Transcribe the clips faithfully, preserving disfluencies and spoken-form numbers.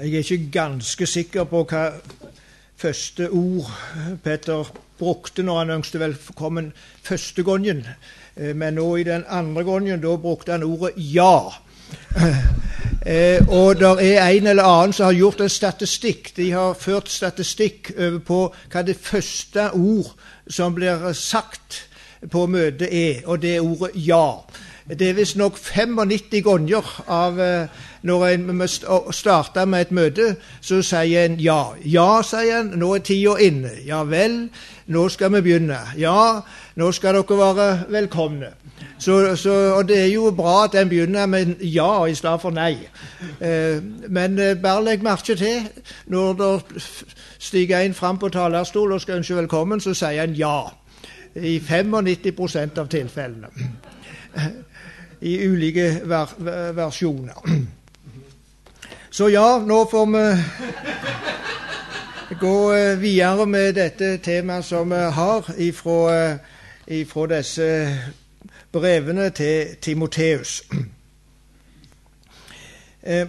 Jeg er ikke ganske sikker på hva første ord Peter brukte når han ønsket velkommen første gangen. Men nå i den andre gangen, da brukte han ordet ja. Og der er en eller annen som har gjort en statistikk. De har ført statistikk over på hva det første ord som blir sagt på møtet er, og det er ordet ja. Det er vist nok nittifem ganger av når en starter med et møte, så sier en ja. Ja, sier en, nå er tida inne. Ja vel, nå skal vi begynne. Ja, nå skal dere være velkomne. Så, så, og det er jo bra at en begynner med ja i stedet for nei. Eh, men eh, bare legg merke til, når det stiger en fram på talerstol og skal ønske velkommen, så sier en ja. I nittifem prosent av tilfellene. I ulike ver versjoner. Så ja, nå får vi gå videre med dette temaet som vi har ifra, ifra disse brevene til Timoteus. Eh,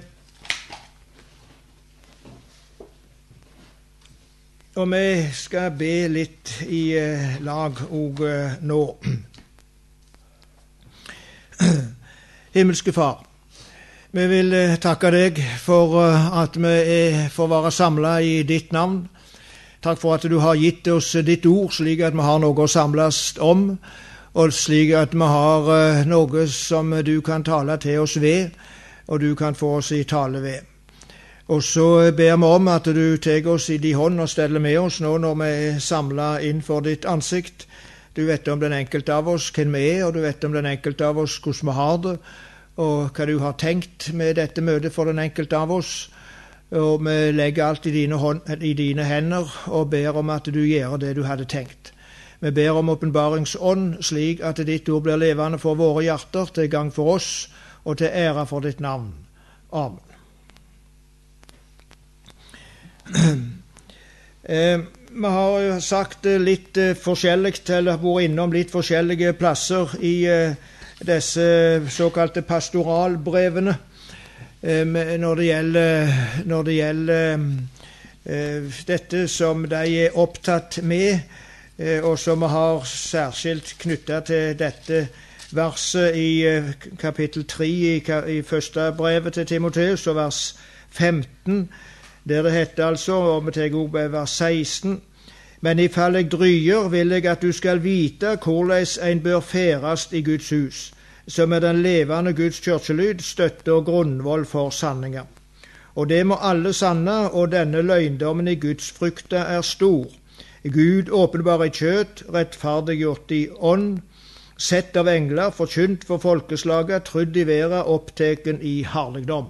og vi skal be litt i eh, lag og eh, nå. Himmelske Far, vi vil eh, takke deg for eh, at vi er, får være samlet i ditt navn. Takk for at du har gitt oss ditt ord, slik at vi har noe å samles om, og slik at vi har uh, noe som du kan tale til oss ved, og du kan få oss i tale ved. Og så ber vi om at du tar oss i din hånd og steller med oss nå når vi er samlet innenfor ditt ansikt. Du vet om den enkelte av oss hvem vi er, og du vet om den enkelte av oss hvordan vi har det, og hva du har tenkt med dette møtet for den enkelte av oss. Og vi legger alt i dine, hånd, i dine hender og ber om at du gjør det du hadde tenkt. Vi ber om åpenbaringsånd, slik at ditt ord blir levende for våre hjerter, til gang for oss og til ære for ditt navn. Amen. eh, vi har jo sagt litt eh, forskjellig, eller vært innom litt forskjellige plasser i eh, disse såkalte pastoralbrevene, eh, når det gjelder, når det gjelder eh, dette som de er opptatt med, Eh, og som vi har særskilt knyttet til dette verset i eh, kapittel tre i, i første brevet til Timoteus, og vers femten, der det heter altså, og vi tar opp vers seksten, «Men ifall jeg dryer, vil jeg at du skal vite hvordan en bør ferast i Guds hus, som er den levende Guds kyrkjelyd, støtte og grunnvoll for sanninger. Og det må alle sanne, og denne løgndommen i Guds frykta er stor. Gud åpenbar i kjøt, rettferdiggjort i ånd, sett av engler, forkynt for folkeslaget, trudd i vera, oppteken i herligdom.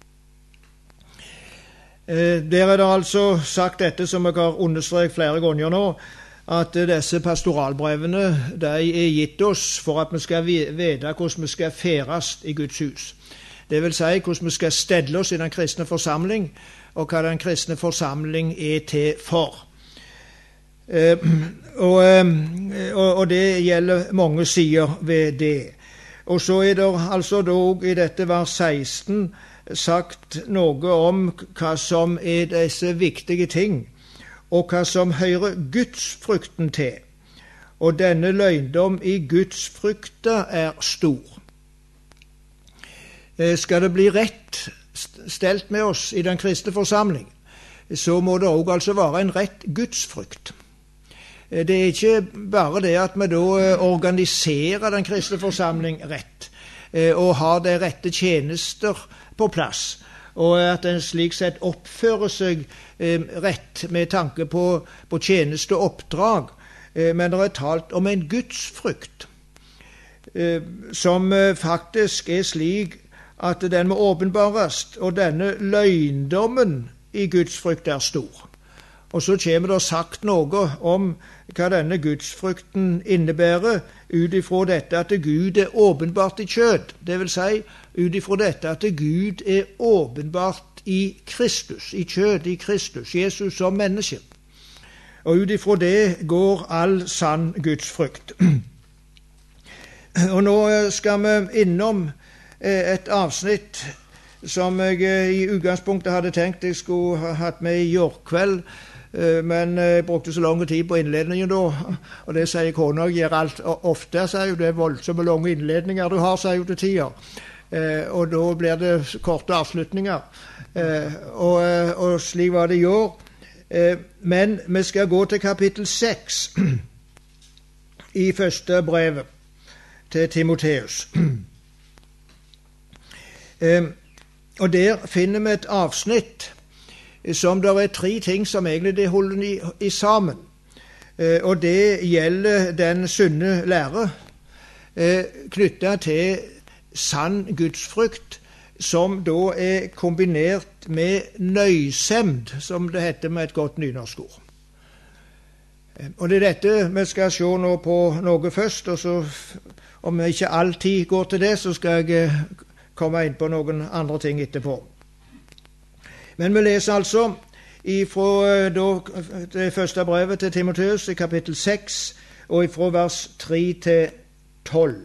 Eh, der er det altså sagt dette som jeg har understreket flere ganger nå, at disse pastoralbrevene de er gitt oss for at vi skal vite hvordan vi skal ferast i Guds hus. Det vil si hvordan vi skal stelle oss i den kristne forsamling, og hva den kristne forsamling er til for. Eh, og, og, og det gjelder mange sider ved det. Og så er det altså dog i dette vers seksten sagt noe om hva som er disse viktige ting, og hva som hører Guds frykten til. Og denne løgndom i Guds frykta er stor. Eh, skal det bli rett stelt med oss i den kristne forsamling, så må det også altså være en rett Guds frykt. Det er ikke bare det at vi da organiserer den kristne forsamling rett, og har de rette tjenester på plass, og at en slik sett oppfører seg rett med tanke på, på tjeneste og oppdrag, men det er talt om en Guds frykt, som faktisk er slik at den må åpenbares, og denne løgndommen i Guds frykt er stor. Og så kommer det sagt noe om hva denne gudsfrykten innebærer, ut ifra dette at Gud er åpenbart i kjød. Det vil si, ut ifra dette at Gud er åpenbart i Kristus, i kjød i Kristus, Jesus som menneske. Og ut ifra det går all sann gudsfrykt. Og nå skal vi innom et avsnitt som jeg i utgangspunktet hadde tenkt jeg skulle ha hatt med i går kveld, men jeg brukte så lang tid på innledningen da, og det sier kona, jeg gjør alt ofte, sier jo, det er voldsomme lange innledninger du har, sier jo til tider, og da blir det korte avslutninger, og, og slik var det i år. Men vi skal gå til kapittel seks i første brevet til Timotheus. Og der finner vi et avsnitt som der er tre ting som egentlig det holder i, i sammen. Og det gjelder den sunne lære knyttet til sann gudsfrykt, som da er kombinert med nøysemd, som det heter med et godt nynorskord. Og det er dette vi skal se nå på noe først, og så om vi ikke alltid går til det, så skal jeg komme inn på noen andre ting etterpå. Men vi leser altså fra det første brevet til Timotheus i kapittel seks, og fra vers tre til tolv.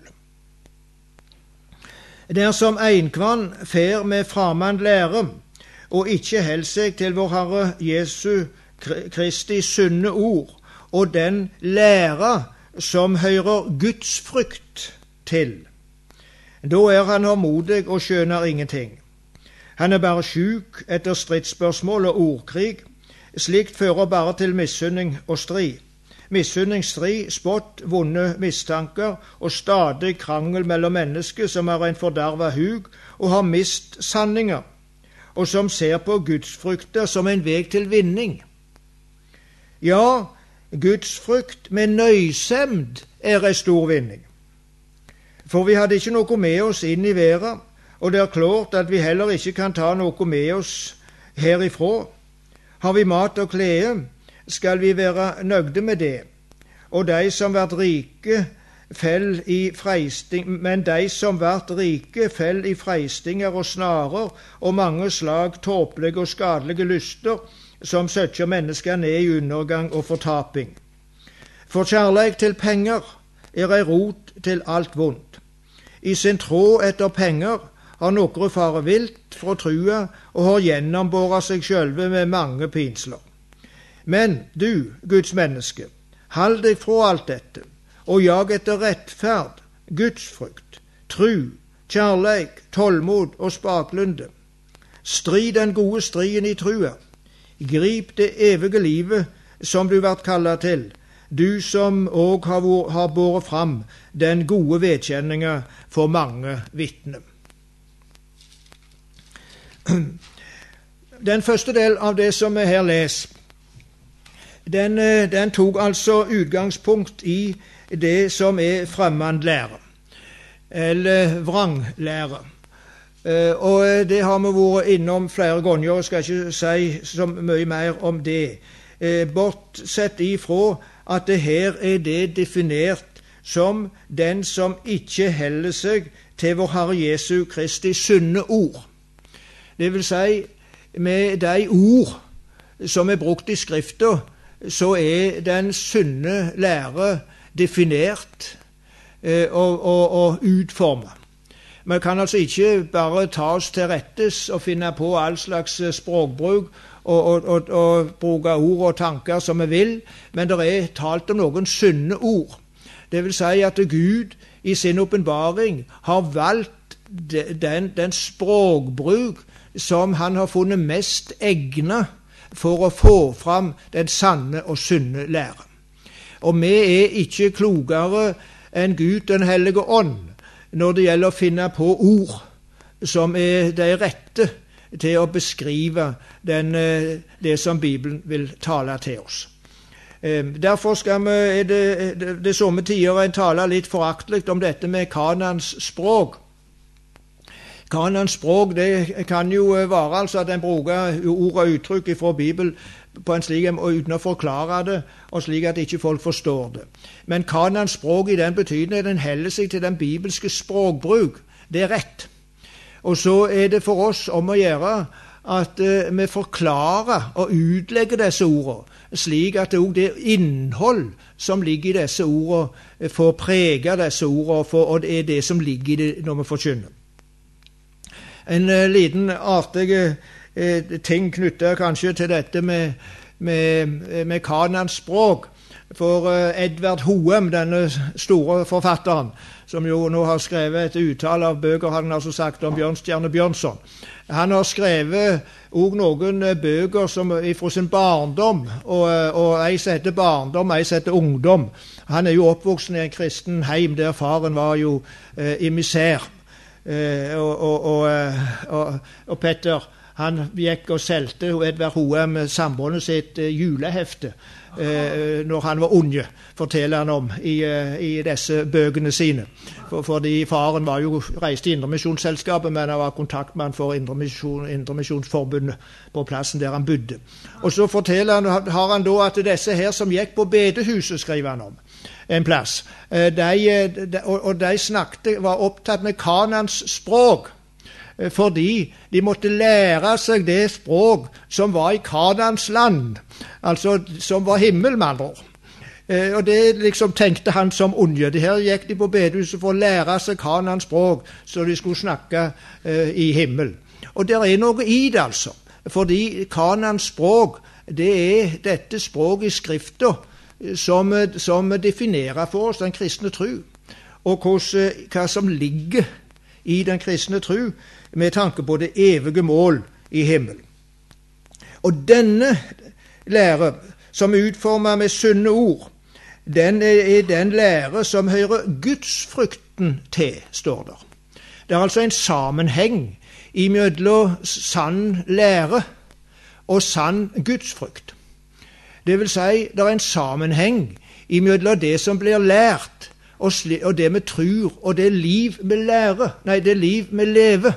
Dersom einkvann fer med framand lære, og ikke held seg til vår Herre Jesu Kristi sunne ord, og den lære som hører Guds frykt til, da er han håndmodig og skjønner ingenting. Han er bare sjuk etter stridsspørsmål og ordkrig. Slikt fører bare til missunning og strid. Missunning, strid, spott, vonde mistanker og stadig krangel mellom mennesker som har en forderva hug og har mist sanninger, og som ser på gudsfrykter som en veg til vinning. Ja, gudsfrykt med nøysemd er en stor vinning. For vi hadde ikke noe med oss inn i verden, og det er klart at vi heller ikke kan ta noe med oss herifra. Har vi mat og klede, skal vi være nøgde med det. Og de som vært rike, fell i freisting, men de som vært rike, fell i freistinger og snarer, og mange slag tåpelige og skadelige lyster, som søker mennesker ned i undergang og fortaping. For kjærleik til penger er ei rot til alt vondt. I sin tråd etter penger har nokre fare vilt fra trua og har gjennombåret seg sjølve med mange pinsler. Men du, Guds menneske, hold deg fra alt dette, og jag etter rettferd, gudsfrykt, tru, kjærleik, tålmod og spaklunde. Strid den gode striden i trua. Grip det evige livet som du vært kallet til, du som òg har, har båret fram den gode vedkjenninga for mange vitner. Den første del av det som vi her leser, den, den tok altså utgangspunkt i det som er fremmandlære, eller vranglære. Og det har vi vært innom flere ganger, og skal ikke si så mye mer om det. Bortsett ifra at det her er det definert som den som ikke heller seg til vår Herre Jesu Kristi sunne ord. Det vil si, med de ord som er brukt i Skriften, så er den sunne lære definert eh, og, og, og utformet. Vi kan altså ikke bare ta oss til rettes og finne på all slags språkbruk og, og, og, og bruke ord og tanker som vi vil, men det er talt om noen sunne ord. Det vil si at Gud i sin åpenbaring har valgt den, den språkbruk som han har funnet mest egnet for å få fram den sanne og sunne lære. Og vi er ikke klokere enn Gud den hellige ånd når det gjelder å finne på ord som er de rette til å beskrive den, det som Bibelen vil tale til oss. Derfor skal vi, er det, det, det somme tider en tale litt foraktelig om dette med Kanans språk. Kanans språk, det kan jo være altså at en bruker ord og uttrykk fra Bibelen på en slik og uten å forklare det, og slik at ikke folk forstår det. Men Kanans språk i den betydning den heller seg til den bibelske språkbruk. Det er rett. Og så er det for oss om å gjøre at uh, vi forklarer og utlegger disse ordene, slik at det også det innhold som ligger i disse ordene får prege disse ordene, for, og det er det som ligger i det når vi forkynner. En uh, liten artig uh, ting knyttet kanskje til dette med, med, med Kanaans språk. For uh, Edvard Hoem, denne store forfatteren, som jo nå har skrevet et utall av bøker, har han altså sagt om Bjørnstjerne Bjørnson. Han har skrevet også noen bøker som fra sin barndom, og, og ei som heter barndom, ei som heter ungdom. Han er jo oppvoksen i en kristen heim der faren var jo eh, emissær. Eh, og, og, og, og, og Petter, han gikk og solgte Edvard Hoem samboende sitt eh, julehefte eh, når han var unge, forteller han om i, eh, i disse bøkene sine. For, fordi faren var jo reist i Indremisjonsselskapet, men han var kontaktmann for Indremission, Indremisjonsforbundet på plassen der han bodde. Og så forteller han, har han da at disse her som gikk på bedehuset, skriver han om en plass, eh, de, de, og, og de snakket, var opptatt med Kanaans språk, fordi de måtte lære seg det språk som var i Kanaans land, altså som var himmel, med andre ord. Eh, og det liksom tenkte han som unge. Det her gikk de på bedehuset for å lære seg Kanaans språk, så de skulle snakke eh, i himmel. Og det er noe i det, altså. Fordi Kanaans språk, det er dette språket i Skriften som, som definerer for oss den kristne tro, og hvordan, hva som ligger i den kristne tro, med tanke på det evige mål i himmelen. Og denne lære, som er utformet med sunne ord, den er den lære som hører gudsfrykten til, står der. Det er altså en sammenheng imellom sann lære og sann gudsfrykt. Det vil si, det er en sammenheng imellom det som blir lært, og, og det vi tror, og det liv vi lærer, nei, det liv vi lever.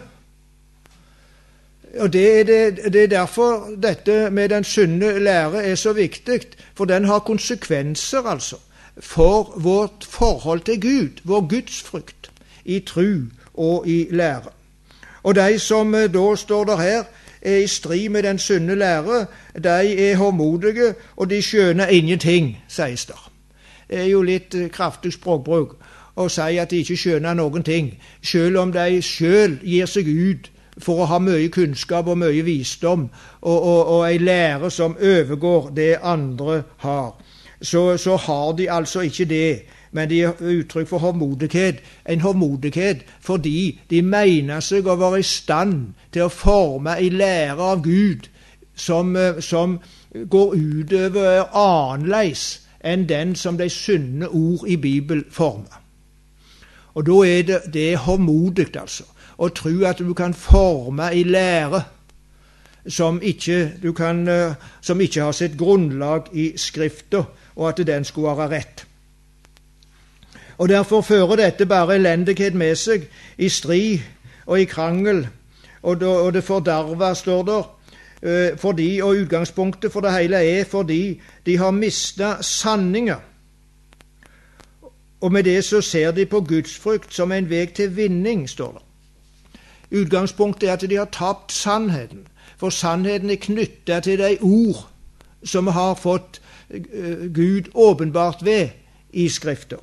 Og det er, det, det er derfor dette med den sunne lære er så viktig, for den har konsekvenser altså for vårt forhold til Gud, vår gudsfrykt, i tro og i lære. Og de som da står der her, er i strid med den sunne lære, de er håndmodige, og de skjønner ingenting, sies der. Det er jo litt kraftig språkbruk å si at de ikke skjønner noen ting, selv om de selv gir seg ut for å ha mye kunnskap og mye visdom, og, og, og en lære som overgår det andre har. Så, så har de altså ikke det, men de er uttrykk for håndmodighet. En håndmodighet fordi de mener seg å være i stand til å forme en lære av Gud som, som går utover annerledes enn den som de sunne ord i Bibelen former. Og da er det, det er håndmodig, altså, å tro at du kan forme en lære som ikke, du kan, som ikke har sitt grunnlag i Skriften, og at den skulle være rett. Og derfor fører dette bare elendighet med seg, i strid og i krangel, og, da, og det forderva, står der, fordi, og utgangspunktet for det hele er fordi de har mistet sanninger. Og med det så ser de på gudsfrykt som en vei til vinning, står det. Utgangspunktet er at de har tapt sannheten, for sannheten er knyttet til de ord som har fått Gud åpenbart ved i Skriften.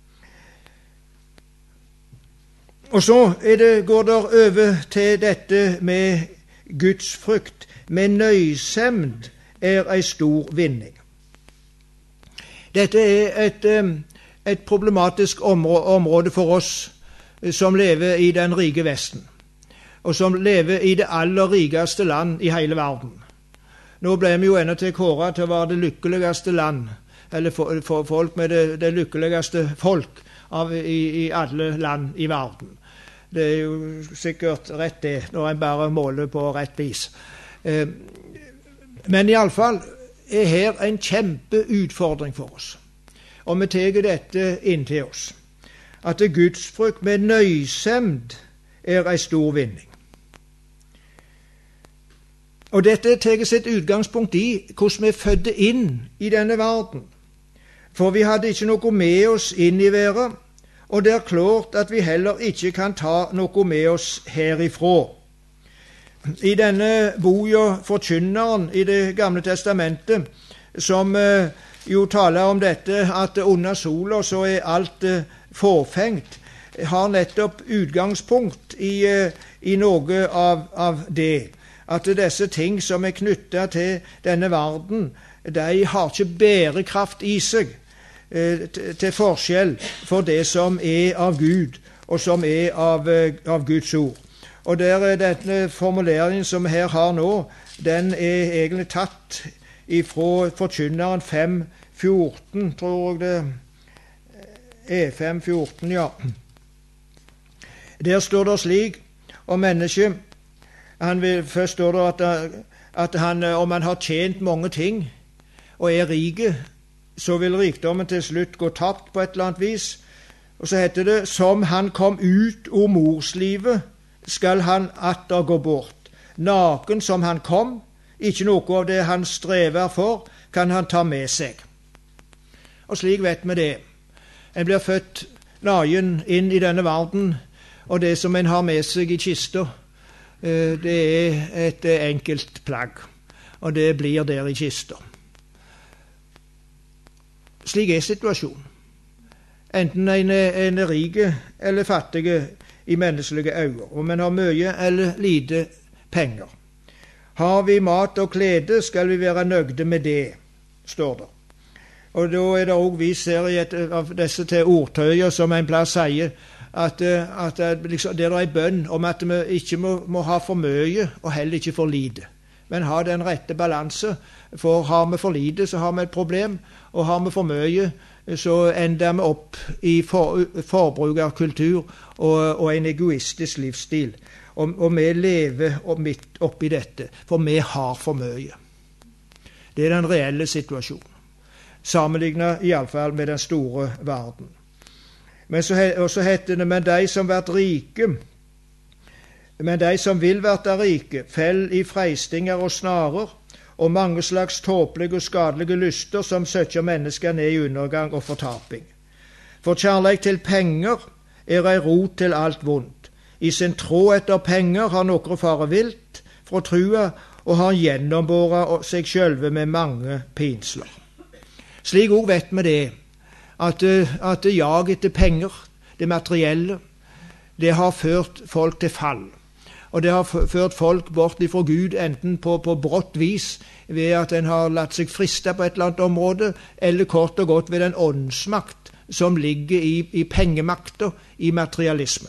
Og så er det, går det over til dette med gudsfrykt. Med nøysemd er en stor vinning. Dette er et, et problematisk område for oss som lever i den rike Vesten, og som lever i det aller rikeste land i hele verden. Nå ble vi jo ennå til kåret til å være det lykkeligste land, eller for, for folk med det, det lykkeligste folk av, i, i alle land i verden. Det er jo sikkert rett det, når en bare måler på rett vis. Eh, men i alle fall er her en kjempeutfordring for oss. Og vi tar dette inn til oss. At gudsfrykt med nøysemd er en stor vinning. Og dette tar sitt utgangspunkt i hvordan vi er fødte inn i denne verden. For vi hadde ikke noe med oss inn i verden, og det er klart at vi heller ikke kan ta noe med oss herifra. I denne boka Forkynneren i Det gamle testamentet, som eh, jo taler om dette at under sola så er alt eh, forfengt, har nettopp utgangspunkt i, i noe av, av det. At disse ting som er knyttet til denne verden, de har ikke bærekraft i seg eh, til forskjell for det som er av Gud, og som er av, av Guds ord. Og der er denne formuleringen som vi her har nå, den er egentlig tatt ifra Forkynneren fem fjorten, tror jeg det er fem fjorten, ja. Der står det slik om mennesket. Han vil, først står det at, at han, om han har tjent mange ting og er rike, så vil rikdommen til slutt gå tapt på et eller annet vis. Og så heter det, som han kom ut ur morslivet, skal han atter gå bort. Naken som han kom, ikke noe av det han strever for, kan han ta med seg. Og slik vet vi det. En blir født naken inn i denne verden, og det som en har med seg i kista, det er et enkelt plagg, og det blir der i kista. Slik er situasjonen. Enten en er, en er rike eller fattige i menneskelige øyne, om en har mye eller lite penger. Har vi mat og klede, skal vi være nøgde med det, står det. Og da er det også vist her i et av disse til ordtøyer som en plass sier, at, at liksom, det er en bønn om at vi ikke må, må ha for mye og heller ikke for lite, men ha den rette balanse. For har vi for lite, så har vi et problem, og har vi for mye, så ender vi opp i for, forbrukerkultur og, og en egoistisk livsstil. Og, og vi lever midt oppi dette, for vi har for mye. Det er den reelle situasjonen, sammenlignet i alle fall med den store verden. Men så, og så heter det, men de som vært rike, men de som vil vært rike, fell i freistinger og snarer, og mange slags tåpelige og skadelige lyster som søker mennesker ned i undergang og fortaping. For kjærleik til penger er ei rot til alt vondt. I sin tråd etter penger har noen fare vilt fra trua, og har gjennombåret seg sjølve med mange pinsler. Slik òg vet vi det, at, at jag etter penger, det materielle, det har ført folk til fall. Og det har ført folk bort ifra Gud, enten på, på brått vis, ved at en har latt seg friste på et eller annet område, eller kort og godt ved den åndsmakt som ligger i, i pengemakter, i materialismen.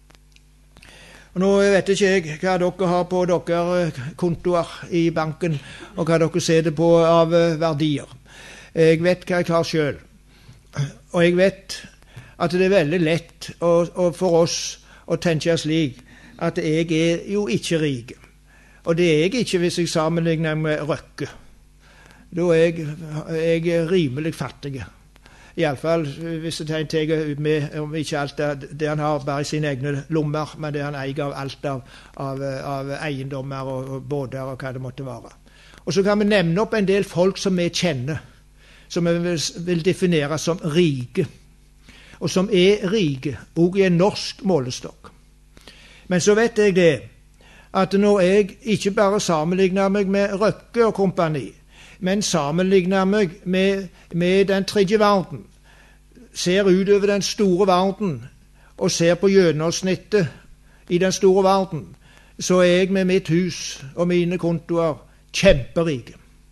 Og nå vet ikke jeg hva dere har på dere kontoer i banken, og hva dere ser det på av verdier. Jeg vet hva jeg har selv. Og jeg vet at det er veldig lett og, og for oss å tenke slik, at jeg er jo ikke rik. Og det er jeg ikke hvis jeg sammenligner med Røkke. Da er jeg, jeg er rimelig fattig. I alle fall hvis jeg tenker med, om ikke alt det, det han har bare i sine egne lommer, men det han eier av alt av, av, av eiendommer og, og båter og hva det måtte være. Og så kan vi nevne opp en del folk som vi kjenner, som vi vil, vil definere som rike, og som er rike, også i en norsk målestokk. Men så vet jeg det, at når jeg ikke bare sammenligner meg med Røkke og kompani, men sammenligner meg med, med den tredje verden, ser utover den store verden, og ser på gjennomsnittet i den store verden, så er jeg med mitt hus og mine kontoer kjemperike.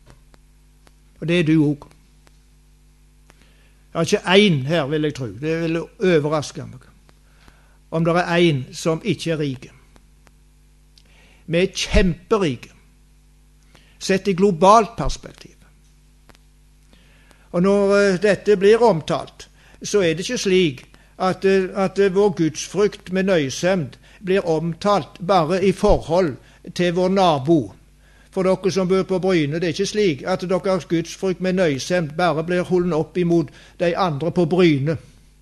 Og det er du også. Jeg har ikke én her, vil jeg tro. Det vil overraske meg. Om det er en som ikke er rike. Vi er kjemperike, sett i globalt perspektiv. Og når uh, dette blir omtalt, så er det ikke slik at, uh, at uh, vår gudsfrykt med nøysemd blir omtalt bare i forhold til vår nabo. For dere som bor på Bryne, det er ikke slik at deres gudsfrykt med nøysemd bare blir holdt opp imot de andre på Bryne.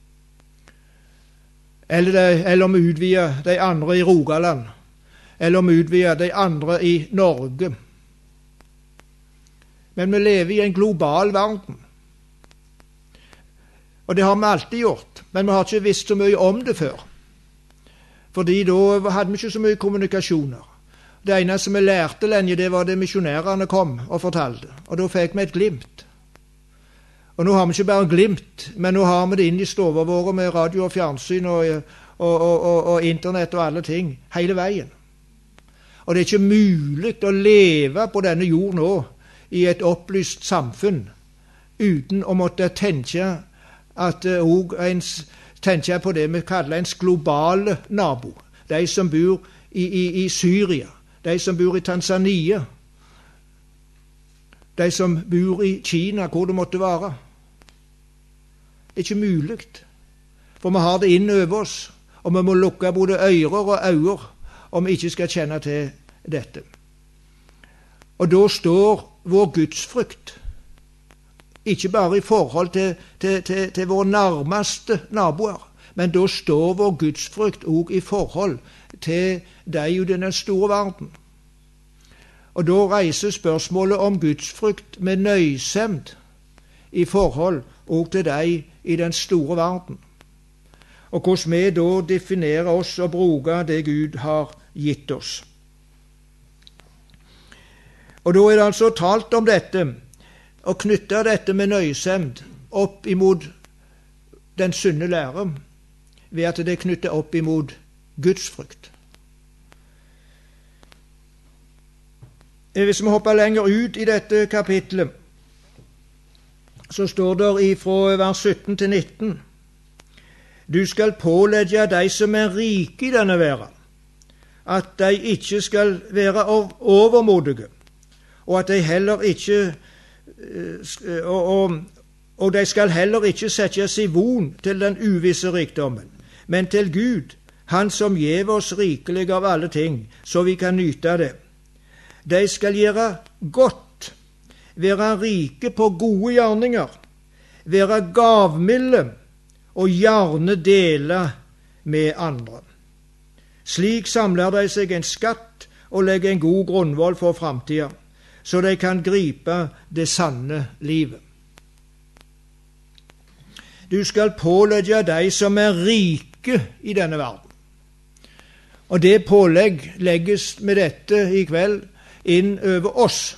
Eller, det, eller om vi utvider de andre i Rogaland, eller om vi utvider de andre i Norge. Men vi lever i en global verden. Og det har vi alltid gjort, men vi har ikke visst så mye om det før. Fordi da hadde vi ikke så mye kommunikasjoner. Det eneste vi lærte lenge, det var det misjonærene kom og fortalte. Og da fikk vi et glimt. Og nå har vi ikke bare glimt, men nå har vi det inn i stover våre med radio og fjernsyn og, og, og, og, og internett og alle ting hele veien. Og det er ikke mulig å leve på denne jord nå i et opplyst samfunn uten å måtte tenke at uh, ens, tenke på det vi kaller ens globale nabo. De som bor i, i, i Syria, de som bor i Tanzania, de som bor i Kina, hvor det måtte være. Det er ikke mulig, for vi har det inn over oss, og vi må lukke både ører og øyne om vi ikke skal kjenne til dette. Og da står vår gudsfrykt ikke bare i forhold til, til, til, til våre nærmeste naboer, men da står vår gudsfrykt også i forhold til deg i den store verden. Og da reiser spørsmålet om gudsfrykt med nøysomt i forhold også til deg i den store verden. Og hvordan vi da definerer oss og bruker det Gud har gitt oss. Og da er det altså talt om dette, og knytte dette med nøysomt opp imot den sunne lære, ved at det er knyttet opp imot gudsfrykt. Hvis vi hopper lenger ut i dette kapitlet, så står det fra vers sytten til nitten: Du skal pålegge de som er rike i denne verden, at de ikke skal være overmodige, og at de heller ikke og, og, og de skal heller ikke sette seg von til den uvisse rikdommen, men til Gud, Han som gjev oss rikelig av alle ting, så vi kan nyte det. De skal gjøre godt, være rike på gode gjerninger, være gavmilde og gjerne dele med andre. Slik samler de seg en skatt og legger en god grunnvoll for framtida, så de kan gripe det sanne livet. Du skal pålegge de som er rike i denne verden. Og det pålegg legges med dette i kveld inn over oss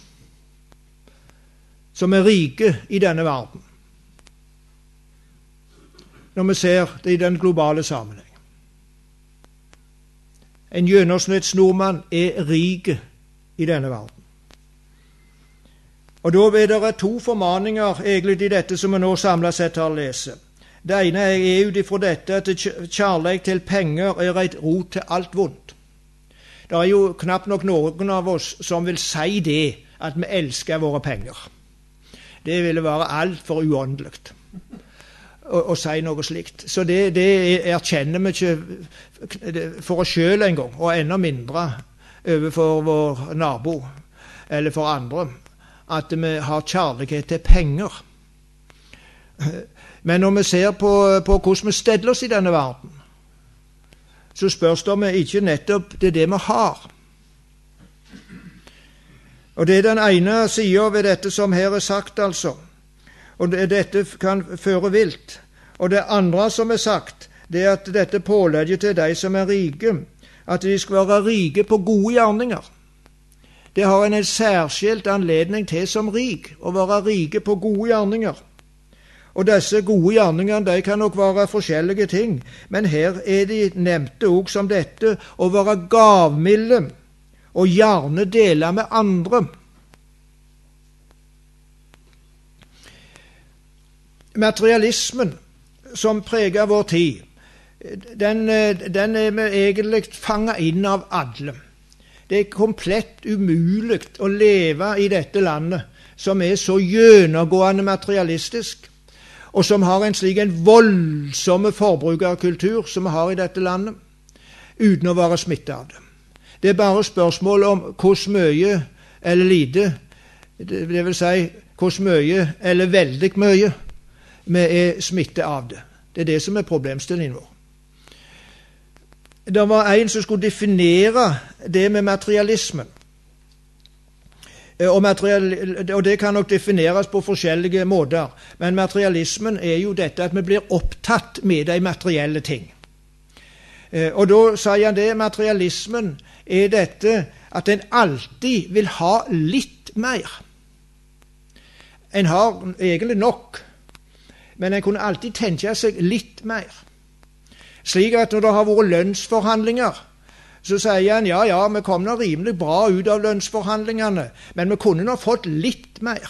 som er rike i denne verden, når vi ser det i den globale sammenheng. En gjennomsnittsnordmann er rik i denne verden. Og da er det to formaninger egentlig i dette som vi nå samlet sett har lest. Det ene er ut ifra dette at kjærlighet til penger er et rot til alt vondt. Det er jo knapt nok noen av oss som vil si det, at vi elsker våre penger. Det ville være alt for uåndelig å, å si noe slikt. Så det, det erkjenner vi ikke for oss selv en gang, og enda mindre overfor vår nabo eller for andre, at vi har kjærlighet til penger. Men når vi ser på, på hvordan vi steller oss i denne verden, så spørs det om ikke nettopp det er det vi har. Og det er den ene siden ved dette som her er sagt, altså. Og det, dette kan føre vilt. Og det andre som er sagt, det er at dette pålegger til de som er rike, at de skal være rike på gode gjerninger. Det har en en særskilt anledning til som rik, å være rike på gode gjerninger. Og disse gode gjerningene, de kan nok være forskjellige ting, men her er de nevnte også som dette, å være gavmilde og gjerne dele med andre. Materialismen som preger vår tid, den, den er vi egentlig fanget inn av alle. Det er komplett umulig å leve i dette landet som er så gjennomgående materialistisk, og som har en slik en voldsomme forbrukerkultur som vi har i dette landet, uten å være smittet av det. Det er bare spørsmål om hvor mye eller lite, det vil si hvor mye eller veldig mye vi er smittet av det. Det er det som er problemstillingen vår. Det var en som skulle definere det med materialismen. Og, material, og det kan nok defineres på forskjellige måter, men materialismen er jo dette at vi blir opptatt med de materielle ting. Og da sier han det, materialismen er dette at en alltid vil ha litt mer. En har egentlig nok, men en kunne alltid tenke seg litt mer. Slik at når det har vært lønnsforhandlinger, så sier han ja, ja, vi kom nå rimelig bra ut av lønnsforhandlingene, men vi kunne nå fått litt mer.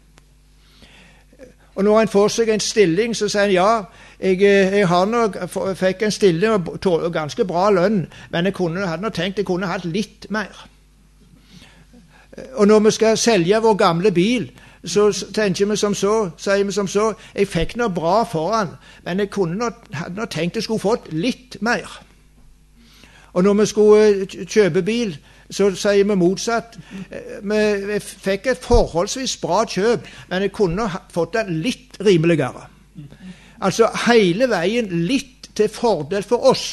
Og når han får seg en stilling, så sier han ja, jeg, jeg har nok, fikk en stilling og ganske bra lønn, men jeg kunne, hadde nå tenkt jeg kunne hatt litt mer. Og når vi skal selge vår gamle bil, så tenker vi som så, sier vi som så, jeg fikk noe bra foran, men jeg kunne nå, hadde nå tenkt jeg skulle fått litt mer. Og når vi skulle kjøpe bil, så sier vi motsatt. Vi fikk et forholdsvis bra kjøp, men jeg kunne fått det litt rimeligere. Altså hele veien litt til fordel for oss.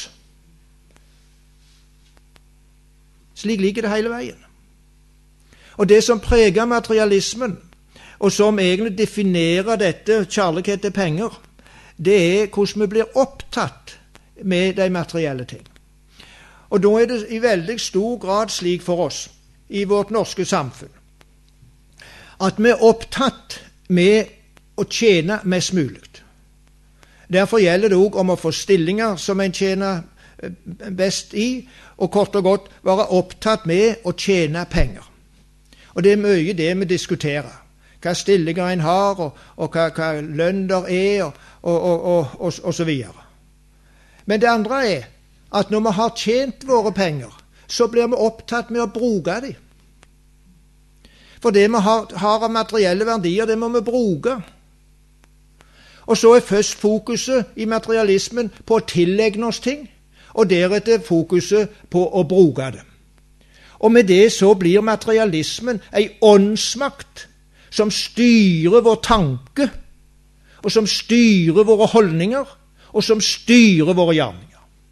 Slik ligger det hele veien. Og det som preger materialismen, og som egentlig definerer dette kjærlighet til penger, det er hvordan vi blir opptatt med de materielle ting. Og da er det i veldig stor grad slik for oss i vårt norske samfunn at vi er opptatt med å tjene mest mulig. Derfor gjelder det også om å få stillinger som en tjener best i, og kort og godt være opptatt med å tjene penger. Og det er mye det vi diskuterer. Hva stillinger en har, og, og hva, hva lønn der er, og, og, og, og, og, og så videre. Men det andre er at når vi har tjent våre penger, så blir vi opptatt med å bruke dem. For det vi har, har av materielle verdier, det må vi bruke. Og så er først fokuset i materialismen på å tillegge oss ting, og deretter fokuset på å bruke det. Og med det så blir materialismen en åndsmakt som styrer vår tanke, og som styrer våre holdninger, og som styrer våre gjerninger.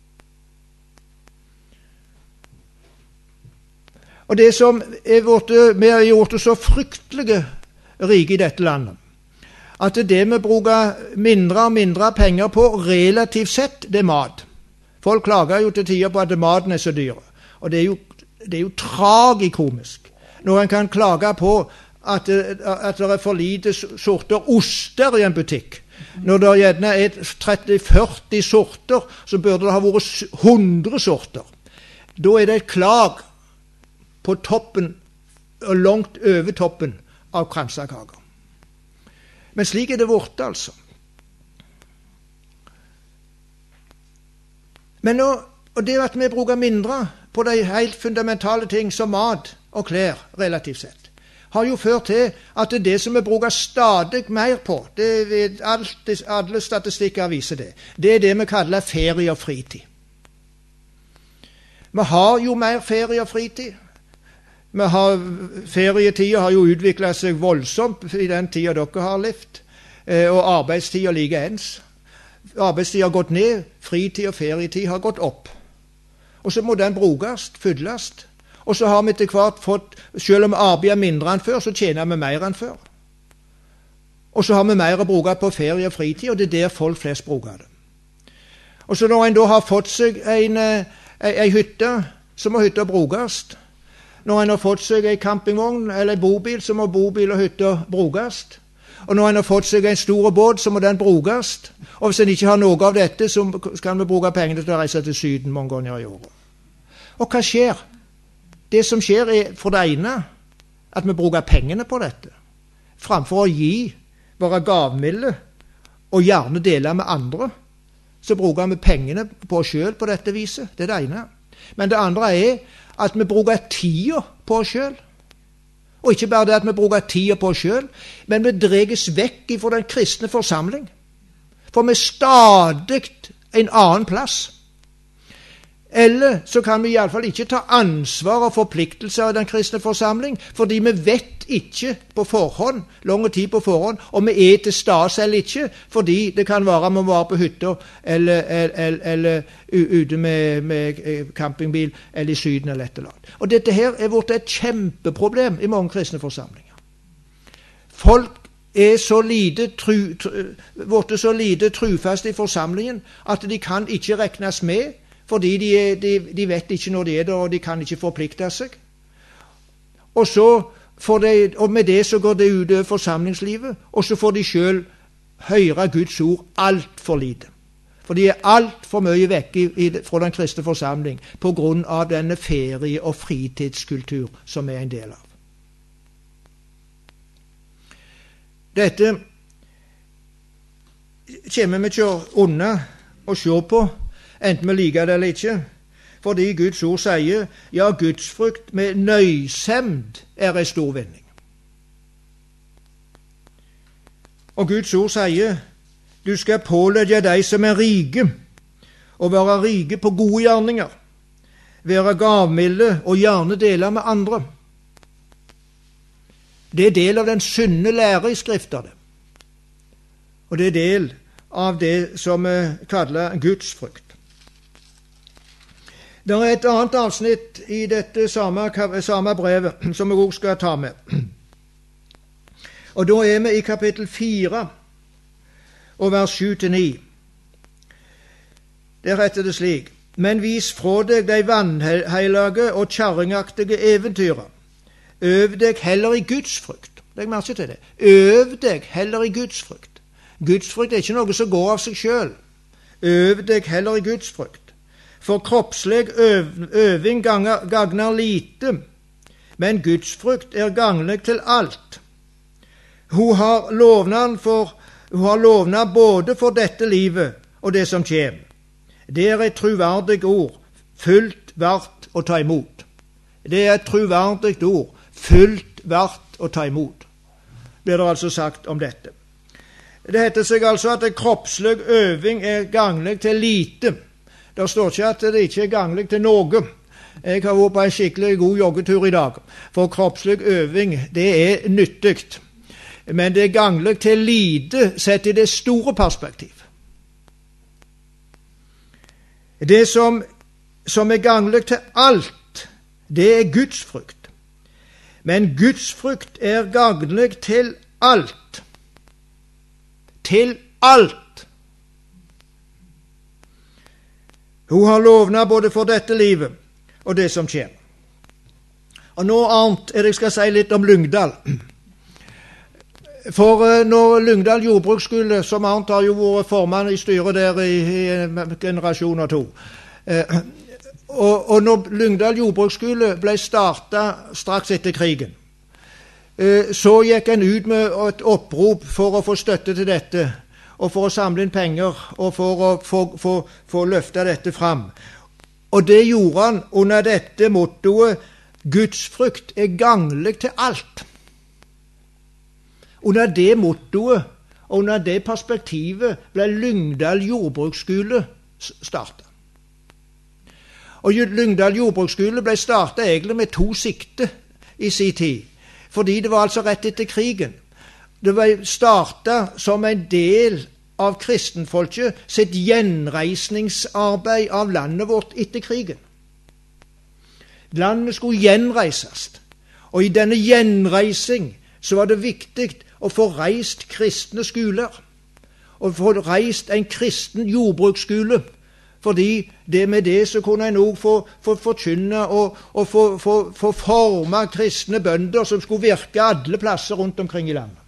Og det som er vårt, vi har gjort det så fryktelige rike i dette landet, at det vi bruker mindre og mindre penger på relativt sett, det er mat. Folk klager jo til tider på at maten er så dyr. Og det er jo, det er jo tragikomisk når en kan klage på at, at det er for lite sorter oster i en butikk. Når det gjerne er tretti til førti sorter, så burde det ha vært hundre sorter. Da er det et klag på toppen, og langt over toppen av kransekaker. Men slik er det vårt, altså. Men nå, og det at vi bruker mindre på de helt fundamentale ting som mat og klær, relativt sett, har jo ført til at det, det som vi bruker stadig mer på, det vet alt, alle statistikker viser det, det er det vi kaller ferie og fritid. Vi har jo mer ferie og fritid. Vi har, ferietida har jo utviklet seg voldsomt i den tida dere har levd, og arbeidstida like ens. Arbeidstida har gått ned, fritid og ferietid har gått opp. Og så må den brukes, fylles. Og så har vi til hvert fått, selv om arbeidet er mindre enn før, så tjener vi mer enn før. Og så har vi mer å bruke på ferie og fritid, og det er der folk flest bruker det. Og så når en da har fått seg en, en, en hytte, så må hytta brukes. Når en har fått seg en campingvogn eller en bobil, så må bobil og hytte brukes. Og når en har fått seg en stor båt, så må den brukes. Og hvis en ikke har noe av dette, så kan vi bruke pengene til å reise til Syden mange ganger i året. Og hva skjer? Det som skjer er for det ene at vi bruker pengene på dette, framfor å gi, være gavmilde og gjerne dele med andre. Så bruker vi pengene på oss selv på dette viset. Det er det ene. Men det andre er at vi bruker tida på oss selv. Og ikke bare det at vi bruker tida på oss selv, men vi dreges vekk fra den kristne forsamling. For vi er stadig en annen plass. Eller så kan vi i alle fall ikke ta ansvar og forpliktelser av den kristne forsamling, fordi vi vet ikke på forhånd, lang tid på forhånd, om vi er til stede eller ikke, fordi det kan være om vi var på hytta, eller, eller, eller ute med, med campingbil, eller i Syden eller et eller annet. Og dette her er vårt et kjempeproblem i mange kristne forsamlinger. Folk er så lite tru, tru, vårt er så lite trufaste i forsamlingen, at de kan ikke regnes med, fordi de, de, de vet ikke når de er der, og de kan ikke forplikte seg. Og, så får de, og med det så går det ut forsamlingslivet, og så får de selv høre Guds ord alt for lite. For de er alt for mye vekke fra den kristne forsamling på grunn av denne ferie- og fritidskultur som er en del av. Dette kommer vi ikke unna å se på, enten vi liker det eller ikke, fordi Guds ord sier, ja, gudsfrykt med nøysemd er en stor vinning. Og Guds ord sier, du skal pålegge de som er rike, og være rike på gode gjerninger, være gavmilde og gjerne dele med andre. Det er del av den sunne lære i Skriften, det. Og det er del av det som vi kaller gudsfrykt. Det er et annet avsnitt i dette samme, samme brevet som vi også skal ta med. Og da er vi i kapittel fire og vers sju til ni. Der heter det slik: Men vis fra deg de vanheilage og kjerringaktige eventyrer. Øv deg heller i gudsfrykt. Legg merke til det. Øv deg heller i gudsfrykt. Gudsfrykt er ikke noe som går av seg selv. Øv deg heller i gudsfrykt. For kroppslig øv, øving gagner lite, men gudsfrykt er gagnlig til alt. Hun har lovnad for hun har lovnad både for dette livet og det som kommer. Det er et troverdig ord, fullt verdt å ta imot. Det er et troverdig ord, fullt verdt å ta imot, blir det altså sagt om dette. Det heter seg altså at kroppslig øving er gagnlig til lite. Det står ikke at det ikke er gagnlig til noe. Jeg har vært på en skikkelig god joggetur i dag, for kroppslig øving, det er nyttig. Men det er gagnlig til lite sett i det store perspektiv. Det som, som er gagnlig til alt, det er gudsfrykt. Men gudsfrykt er gagnlig til alt. Til alt. Hun har lovnad både for dette livet og det som kommer. Og nå annet er det jeg skal si litt om Lyngdal. For når Lyngdal jordbruksskole, som annet har jo vært formann i styret der i, i en generasjon og to, eh, og, og når Lyngdal jordbruksskole ble startet straks etter krigen, eh, så gikk en ut med et opprop for å få støtte til dette, og for å samle inn penger, og for å få løfte dette fram. Og det gjorde han under dette mottoet, gudsfrykt er gagnlig til alt. Under det mottoet, og under det perspektivet, ble Lyngdal jordbruksskole startet. Og Lyngdal jordbruksskole ble startet egentlig med to sikte i sin tid, fordi det var altså rett etter krigen. Det ble startet som en del av kristenfolket sitt gjenreisningsarbeid av landet vårt etter krigen. Landet skulle gjenreises, og i denne gjenreising så var det viktig å få reist kristne skoler, og få reist en kristen jordbruksskole, fordi det med det så kunne en også få, få forkynne og, og få, få, få forme kristne bønder som skulle virke alle plasser rundt omkring i landet.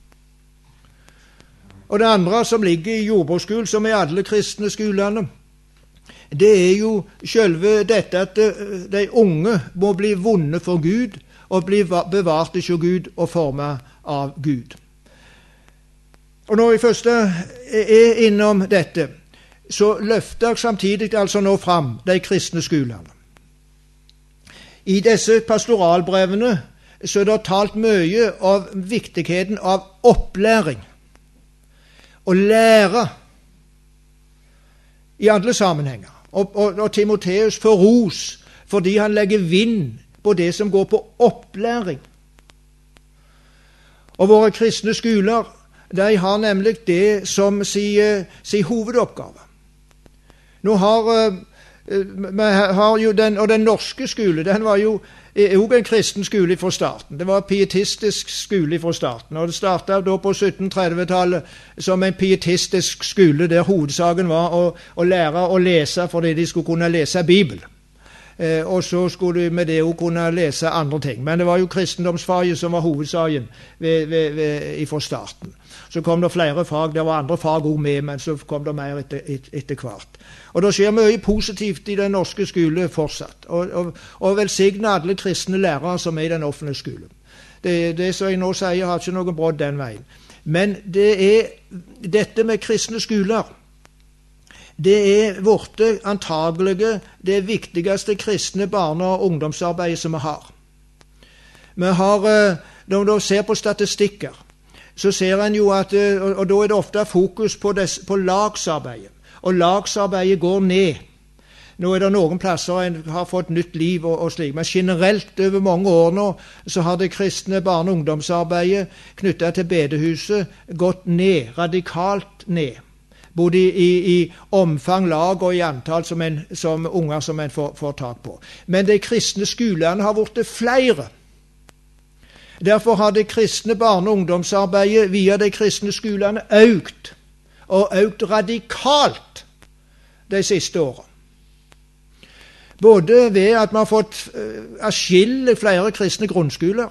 Og det andre som ligger i jordbruksskolen, som er alle kristne skolene, det er jo selve dette at de unge må bli vunnet for Gud, og bli bevart hos Gud og formet av Gud. Og når jeg først er innom dette, så løfter jeg samtidig altså nå fram de kristne skolene. I disse pastoralbrevene så er det talt mye av viktigheten av opplæring og lære i alle sammenhenger. Og, og, og Timoteus får ros fordi han legger vind på det som går på opplæring. Og våre kristne skoler, de har nemlig det som sin, sin hovedoppgave. Nå har, vi har jo den, og den norske skole, den var jo også en kristen skole fra starten. Det var en pietistisk skole fra starten, og det startet da på sytten trettitallet som en pietistisk skole, der hovedsaken var å, å lære å lese fordi de skulle kunne lese Bibelen. Eh, og så skulle du med det også kunne lese andre ting. Men det var jo kristendomsfaget som var hovedsaken ved, ved, ved, fra starten. Så kom det flere fag, det var andre fag også med, men så kom det mer etter, et, etter hvert. Og det skjer mye positivt i den norske skole fortsatt. Og, og, og velsigne alle kristne lærere som er i den offentlige skolen. Det, det som jeg nå sier, har ikke noen brodd den veien. Men det er dette med kristne skoler, det er vårt antagelige, det viktigste kristne barne- og ungdomsarbeidet som vi har. Vi har, når vi ser på statistikker, så ser en jo at, og da er det ofte fokus på, des, på lagsarbeidet, og lagsarbeidet går ned. Nå er det noen plasser en har fått nytt liv og, og slik, men generelt over mange år nå, så har det kristne barne- og ungdomsarbeidet knyttet til bedehuset gått ned, radikalt ned. Både i, i, i omfang, lag og i antall som, en, som unger som en får, får tak på. Men de kristne skolene har blitt flere. Derfor har det kristne barne- og ungdomsarbeidet via de kristne skolene økt, og økt radikalt de siste årene. Både ved at man har fått atskillig flere kristne grunnskoler,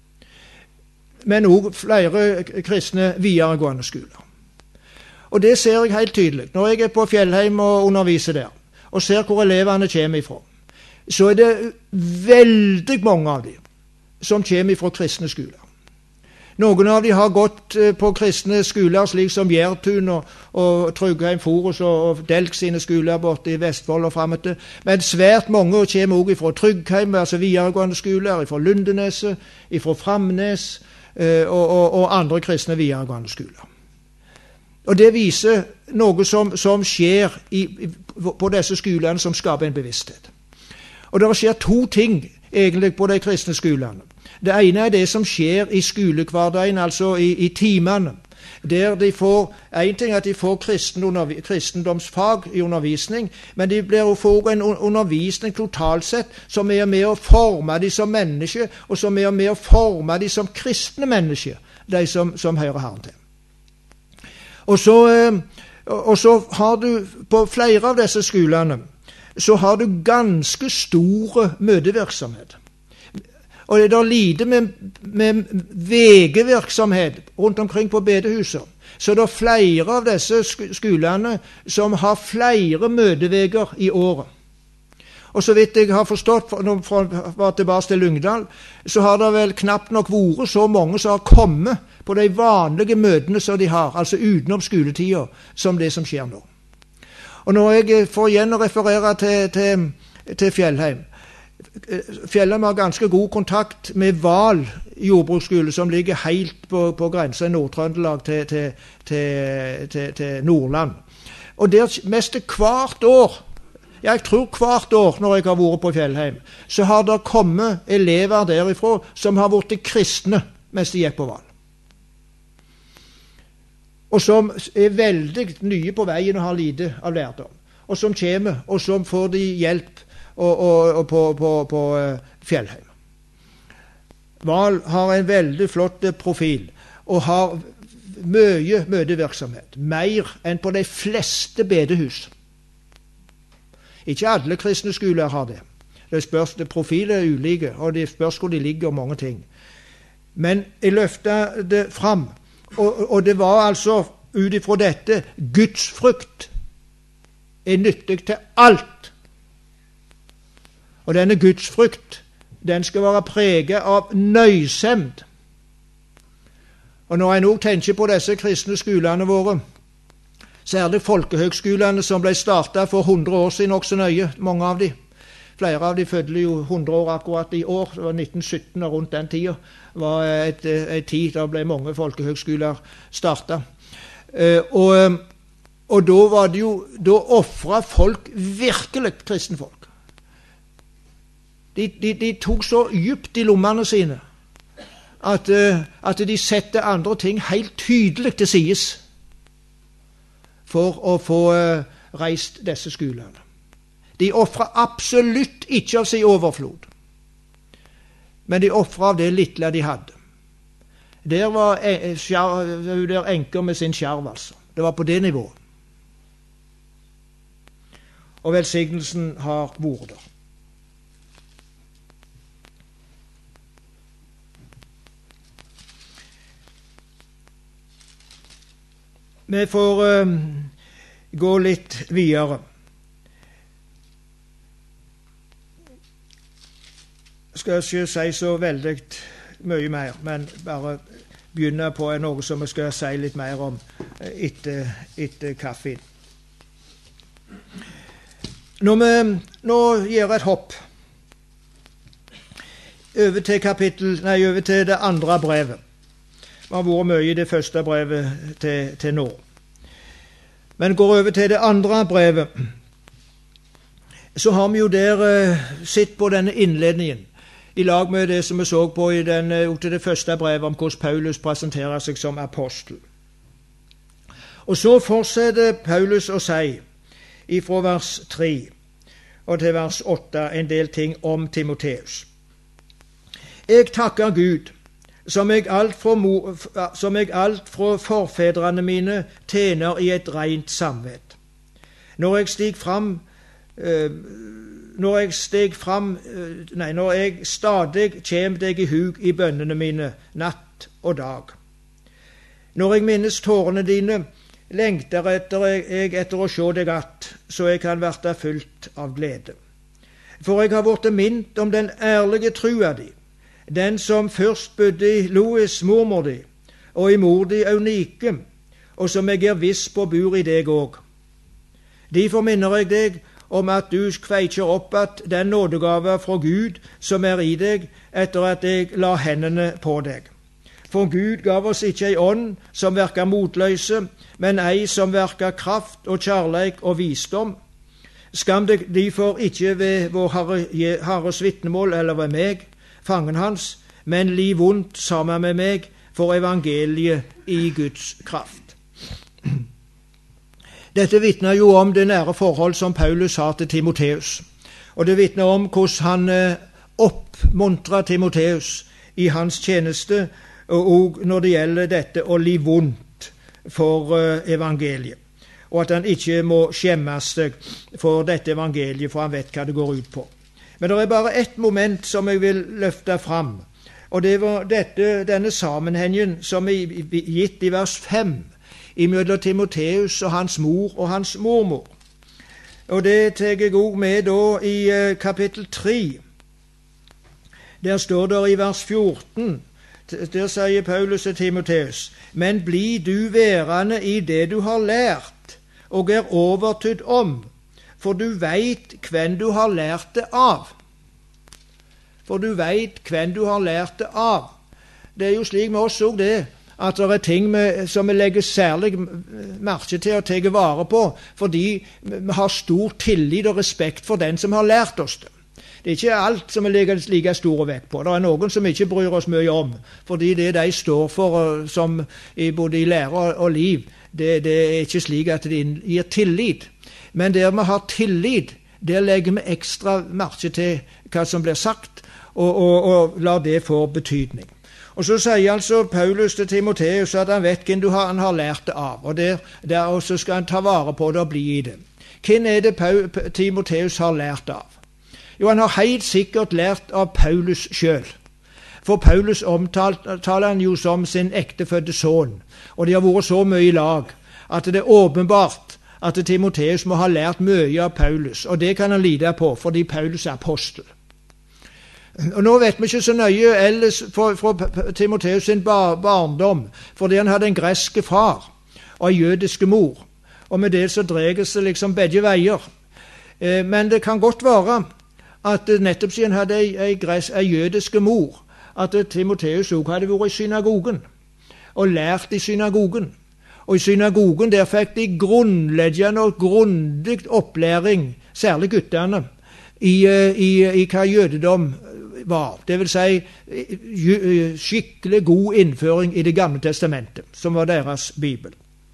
men også flere kristne videregående skoler. Og det ser jeg helt tydelig. Når jeg er på Fjellheim og underviser der, og ser hvor elevene kommer ifra, så er det veldig mange av dem som kommer ifra kristne skoler. Noen av dem har gått på kristne skoler, slik som Gjertun og, og Trygheim Forus og, og Delk sine skoler borte i Vestfold og fremover. Men svært mange kommer også fra Trygheim, altså videregående skoler, fra Lundeneset, fra Framnes og, og, og andre kristne videregående skoler. Og det viser noe som, som skjer i, på disse skolene som skaper en bevissthet. Og det skjer to ting egentlig på de kristne skolene. Det ene er det som skjer i skolehverdagen, altså i, i timene, der de får, en ting er at de får kristen, kristendomsfag i undervisning, men de blir, får en undervisning totalt sett som er med å forme de som mennesker, og som er med å forme de som kristne mennesker, de som, som hører Herren til. Og så, og så har du på flere av disse skolene, så har du ganske store møtevirksomhet. Og det er lite med, med vegevirksomhet rundt omkring på bedehuset. Så det er flere av disse skolene som har flere møteveger i året. Og så vidt jeg har forstått, når jeg var tilbake til Lyngdal, så har det vel knapt nok vært så mange som har kommet på de vanlige møtene som de har, altså utenom skoletida, som det som skjer nå. Og når jeg får igjen å referere til, til, til Fjellheim, Fjellheim har ganske god kontakt med Val jordbruksskole, som ligger helt på, på grensen i Nord-Trøndelag til, til, til, til, til Nordland. Og der mest hvert år, jeg tror hvert år når jeg har vært på Fjellheim, så har det kommet elever derifra som har vært kristne mens de gikk på Val. Og som er veldig nye på veien og har lite av lærdom. Og som kommer, og som får de hjelp og, og, og på, på, på Fjellheim. Val har en veldig flott profil og har mye møtevirksomhet, mer enn på de fleste bedehus. Ikke alle kristne skoler har det. Det spørs, det profiler er ulike, og det spørs hvor de ligger og mange ting. Men jeg løfter det fram, og, og det var altså ut ifra dette Guds frykt er nyttig til alt. Og denne Guds frykt, den skal være preget av nøysemd. Og når jeg nå tenker på disse kristne skolene våre, særlig folkehøgskolene som ble startet for hundre år siden, også nøye, mange av de. Flere av de fødte jo hundre år akkurat i år, det var nitten sytten og rundt den tida, var et, et tid da ble mange folkehøgskoler startet. Og, og da var det jo, da offret folk virkelig kristenfolk. De, de, de tok så djupt i lommene sine, at, at de sette andre ting helt tydelig til sides for å få reist disse skolene. De offret absolutt ikke av sin overflod, men de offret av det lille de hadde. Der var der enker med sin skjerv, altså. Det var på det nivået. Og velsignelsen har vært der. vi får uh, gå litt videre. Skal ikke si så veldig mye mer, men bare begynne på noe som vi skal si litt mer om etter, etter kaffen. Når vi nå gjør et hopp over til kapittel, nei, over til det andre brevet. Vi har vært mye i det første brevet til, til nå. Men går over til det andre brevet, så har vi jo der uh, sett på denne innledningen, i lag med det som vi så på i den, uh, til det første brevet om hvordan Paulus presenterer seg som apostel. Og så fortsetter Paulus å si, ifra vers tre og til vers åtte, en del ting om Timotheus. Jeg takker Gud, som jeg alt fra, mo, som jeg alt fra forfedrene mine tjener i et rent samvett. Når jeg stig fram, øh, når jeg steg fram, øh, nei, når jeg stadig kjem deg i hug i bønnene mine, natt og dag. Når jeg minnes tårene dine, lengter etter jeg etter å se deg att, så jeg kan verta fylt av glede. For jeg har vært minnt om den ærlige trua di, den som først bodde i Lois, mormor di, og i mor di Eunike, og som jeg er viss på bor i deg òg. Derfor minner jeg deg om at du kveikjer opp at den nådegave fra Gud som er i deg, etter at jeg la hendene på deg. For Gud gav oss ikke ei ånd som verker motløse, men ei som verker kraft og kjærleik og visdom. Skam deg derfor ikke ved vår Herre, Herres vitnemål eller ved meg, fangen hans, men liv vondt sammen med meg for evangeliet i Guds kraft. Dette vitner jo om det nære forhold som Paulus har til Timotheus, og det vitner om hvordan han oppmuntrer Timotheus i hans tjeneste, og når det gjelder dette å liv vondt for evangeliet, og at han ikke må skjemme seg for dette evangeliet, for han vet hva det går ut på. Men det er bare ett moment som jeg vil løfte fram, og det var dette, denne sammenhengen som er gitt i vers fem, imellom Timotheus og hans mor og hans mormor. Og det tar jeg også med da i kapittel tre. Der står det i vers fjorten, der sier Paulus til Timotheus, men bli du værende i det du har lært, og er overtydd om, for du veit hvem du har lært det av. For du veit hvem du har lært det av. Det er jo slik med oss også det, at det er ting med, som vi legger særlig merke til å ta vare på, fordi vi har stor tillit og respekt for den som har lært oss det. Det er ikke alt som vi legger like store vekt på. Det er noen som ikke bryr oss mye om, fordi det de står for, som i både i lære og liv, det, det er ikke slik at det gir tillit. Men der vi har tillit, der legger vi ekstra merke til hva som blir sagt, og, og, og lar det få betydning. Og så sier altså Paulus til Timotheus at han vet hvem du har, han har lært det av, og der, der også skal han ta vare på det og bli i det. Hvem er det Paul, Timotheus har lært av? Jo, han har helt sikkert lært av Paulus selv. For Paulus omtaler han jo som sin ektefødte sønn, og de har vært så mye i lag at det er åpenbart at Timotheus må ha lært mye av Paulus, og det kan han lide på, fordi Paulus er apostel. Og nå vet vi ikke så nøye ellers fra Timotheus sin bar barndom, fordi han hadde en greske far og en jødiske mor, og med det så dreges det liksom begge veier. Eh, men det kan godt være at nettopp siden han hadde en, en, en jødiske mor, at Timotheus også hadde vært i synagogen, og lært i synagogen. Og i synagogen der fikk de grunnleggende og grundig opplæring, særlig guttene, i, i, i hva jødedom var. Det vil si skikkelig god innføring i Det gamle testamentet, som var deres bibel.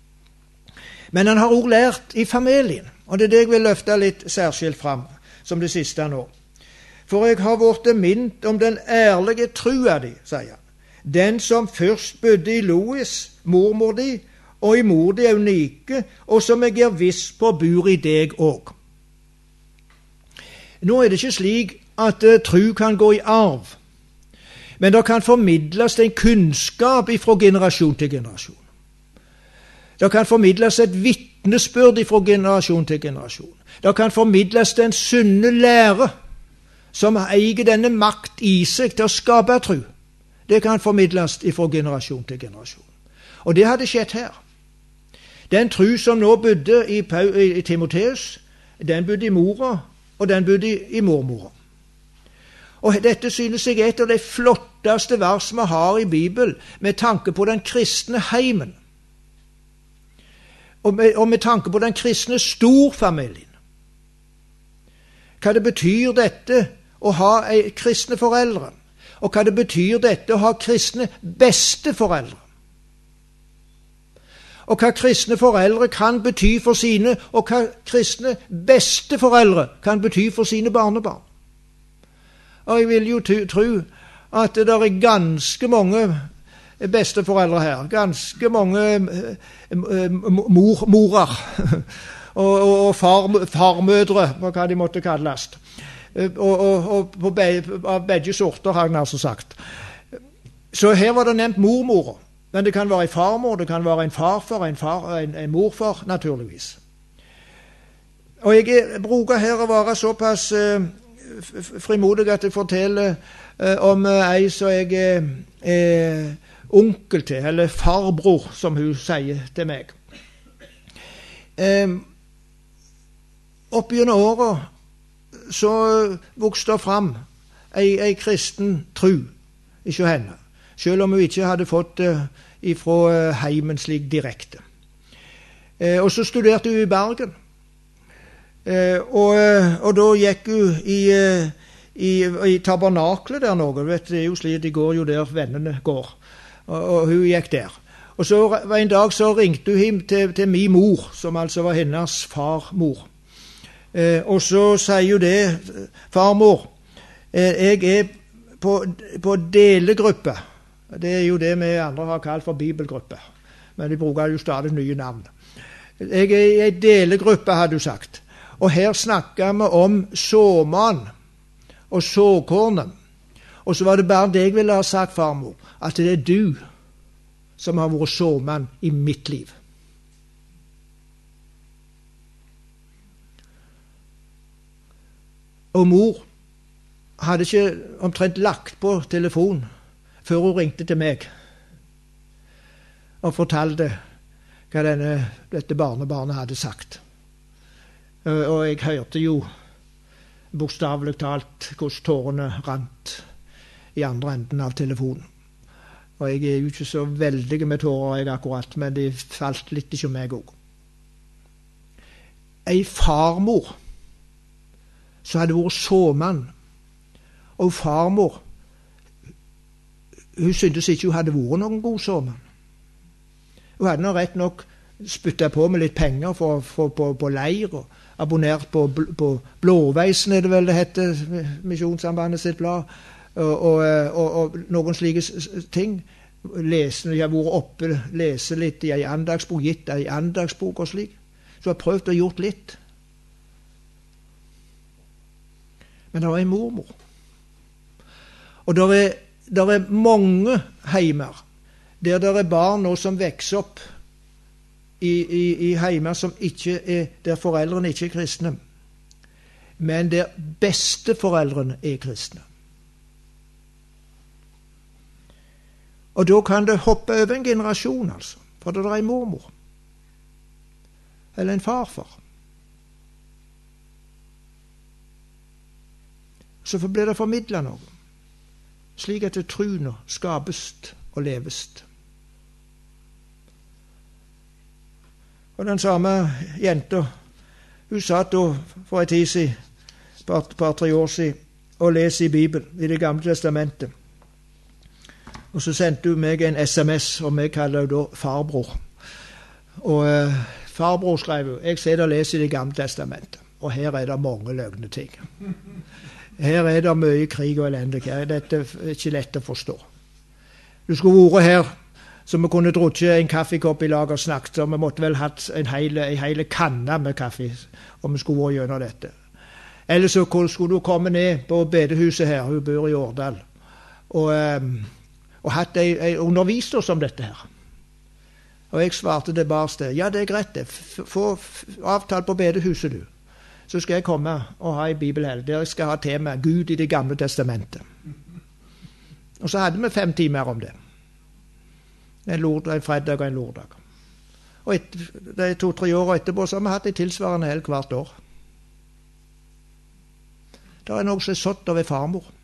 Men han har også lært i familien, og det er det jeg vil løfte litt særskilt fram, som det siste nå. For jeg har vært minnt om den ærlige trua di, sier han. Den som først bodde i Lois, mormor di, og i mor di Eunike, og som jeg er viss på bor i deg òg. Nå er det ikke slik at uh, tru kan gå i arv, men det kan formidles en kunnskap fra generasjon til generasjon. Det kan formidles et vitnesbyrd fra generasjon til generasjon. Det kan formidles den sunne lære som eier denne makt i seg til å skape tro. Det kan formidles fra generasjon til generasjon. Og det hadde skjedd her. Den tro som nå bodde i, i Timoteus, den bodde i mora, og den bodde i, i mormora. Og dette synes jeg er et av de flotteste vers vi har i Bibelen med tanke på den kristne heimen. Og med, og med tanke på den kristne storfamilien. Hva det betyr dette å ha kristne foreldre, og hva det betyr dette å ha kristne besteforeldre. Og hva kristne foreldre kan bety for sine, og hva kristne besteforeldre kan bety for sine barnebarn. Og jeg vil jo tro at det er ganske mange besteforeldre her, ganske mange mor, morer og, og, og far, farmødre, hva de måtte kalles. Og, og, og på be, av begge sorter, har jeg altså sagt. Så her var det nevnt mormor, men det kan være en farmor, det kan være en farfar, en, far, en, en morfar, naturligvis. Og jeg bruker her å være såpass uh, frimodig at jeg forteller uh, om uh, ei som jeg er uh, onkel til, eller farbror, som hun sier til meg. Um, opp gjennom året så vokste det fram ei, ei kristen tro ikke henne, selv om hun ikke hadde fått det uh, ifra uh, heimen slik direkte. Uh, og så studerte hun i Bergen, uh, og, uh, og da gikk hun i, uh, i, i tabernaklet der noe, vet, det er jo slik, de går jo der vennene går, og, og hun gikk der. Og så en dag så ringte hun hjem til, til min mor, som altså var hennes farmor. Eh, og så sier hun det, farmor, eh, jeg er på, på delegruppe. Det er jo det vi andre har kalt for bibelgruppe. Men de bruker jo stadig nye navn. Jeg er i en delegruppe, hadde hun sagt. Og her snakker vi om såmann og såkornet. Og så var det bare det jeg ville ha sagt, farmor, at det er du som har vært såmann i mitt liv. Og mor hadde ikke omtrent lagt på telefon før hun ringte til meg og fortalte hva denne, dette barnebarnet hadde sagt. Og jeg hørte jo bokstavelig talt hvordan tårene rant i andre enden av telefonen. Og jeg er jo ikke så veldig med tårer jeg akkurat, men det falt litt ikke meg også. Ei farmor så hadde vært såmann, og farmor hun syntes ikke hun hadde vært noen god såmann. Hun hadde nå rett nok spyttet på med litt penger for, for, på, på leir, og abonnert på, på Blåveisen, er det vel det heter, Misjonssambandet sitt blad, og, og, og, og noen slike ting. Lese, jeg har vært oppe, lese litt i en andagsbok, gitt en andagsbok og slik. Så jeg har prøvd å gjort litt. Men det er en mormor. Og det er, der er mange heimer der det er barn nå som vokser opp i, i, i heimer som ikke er, der foreldrene ikke er kristne, men der besteforeldrene er kristne. Og da kan det hoppe over en generasjon, altså, for det er en mormor eller en farfar. Så blir det formidlet noe, slik at det truene skapes og leves. Og den samme jenta, hun satt da for en tid siden, par, par tre år siden, og leste i Bibelen, i Det gamle testamentet. Og så sendte hun meg en sms, og vi kaller henne da farbror. Og eh, farbror skrev hun, jeg ser og leser i Det gamle testamentet, og her er det mange løgne ting. Her er det mye krig og elendighet. Dette er ikke lett å forstå. Du skulle vært her, så vi kunne drukket en kaffekopp i lag og snakket, og vi måtte vel hatt en hele, en hele kanne med kaffe, om vi skulle vært gjennom dette. Eller så skulle du komme ned på bedehuset her, hun bor i Årdal, og, um, og hatt en, en underviser som dette her. Og jeg svarte det bare sted. Ja, det er greit det. Få avtale på bedehuset, du. Så skal jeg komme og ha en bibelhelg der jeg skal ha tema Gud i Det gamle testamentet. Og så hadde vi fem timer om det. En, lord, en fredag og en lørdag. Og et, de to-tre år etterpå så har vi hatt en tilsvarende helg hvert år. Det er noe som er sådd av en farmor.